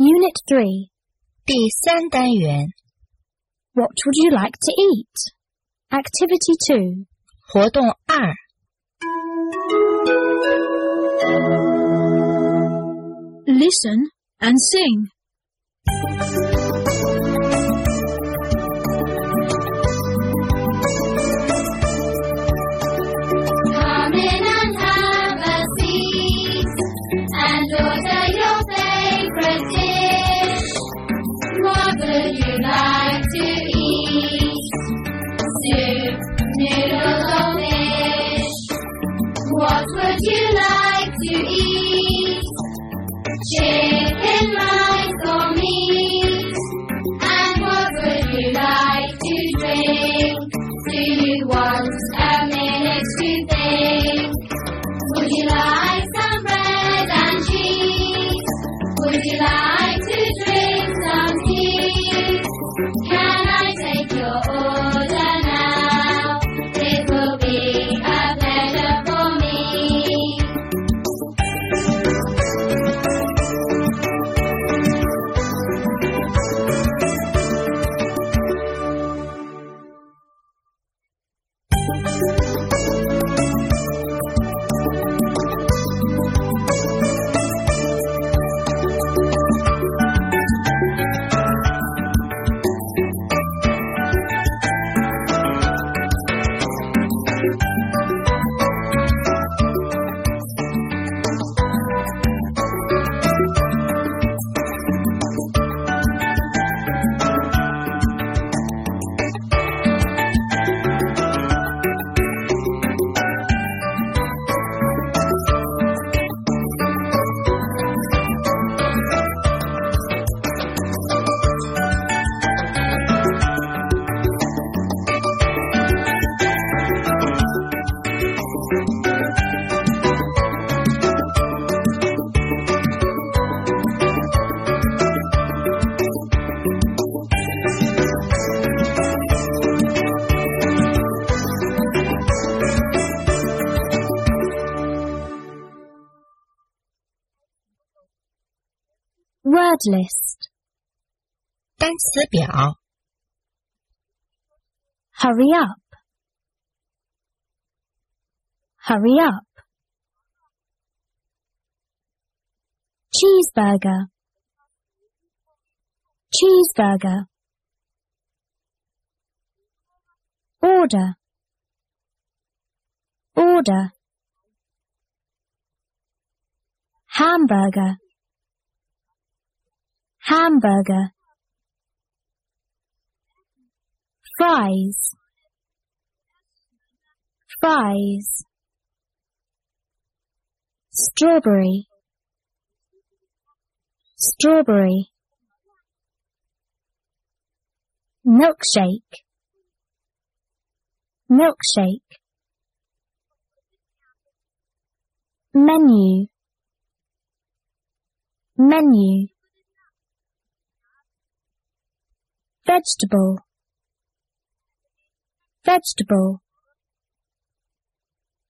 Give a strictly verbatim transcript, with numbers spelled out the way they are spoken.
Unit three. 第三单元 What would you like to eat? Activity two. 活动二 Listen and sing. Come in and have a seat and order your favorite dish. What would you like to eat? Soup, noodles or fish? What would you like to eat? Chicken, rice or meat? And what would you like to drink? Do you want a minute to think? Would you like some bread and cheese? Would you like to drink some tea? Can I take your order now? It will be a pleasure for me. Word list. 单词表 Hurry up. Hurry up. Cheeseburger. Cheeseburger. Order. Order. Hamburger. Hamburger. Fries. Fries. Strawberry. Strawberry. Milkshake. Milkshake. Menu. Menu. Vegetable. Vegetable.